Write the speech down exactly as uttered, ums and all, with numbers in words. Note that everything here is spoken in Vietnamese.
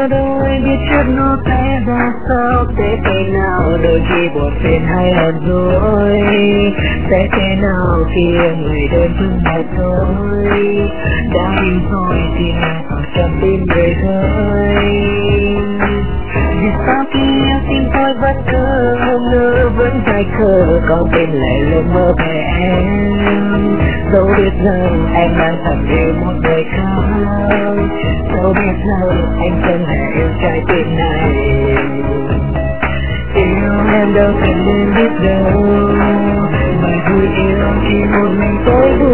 giờ đâu ai biết trước nó sẽ ra sao. Sẽ thế nào đôi khi buồn phiền hay hờn dỗi, sẽ thế nào khi người đơn phương một thôi. Đã yêu rồi thì nào còn chẳng tin về thôi. Vì sao khi yêu tim tôi vẫn cứ ngông ngơ vẫn dài khờ, con tim lại luôn mơ về em. Dẫu biết rằng em đang thầm yêu một người khác, dẫu biết rằng anh không hề yêu trái tim này. Yêu em đâu cần nên biết đâu, bởi vui yêu chỉ một mình tôi vui.